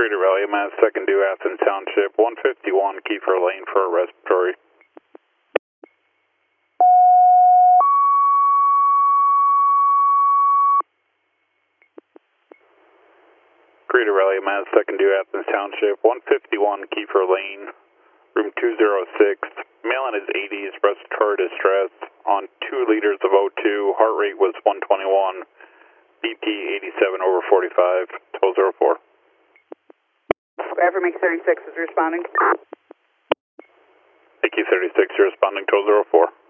Creator Valley, Mass. 2nd due Athens Township, 151 Kiefer Lane for a respiratory. Creator Valley, Mass. 2nd due Athens Township, 151 Kiefer Lane, room 206. Male in his 80s, respiratory distress on 2 liters of O2. Heart rate was 121. BP 87 over 45. Total 04. Affirmation 36 is responding. Thank you, 36. You're responding. Total 04.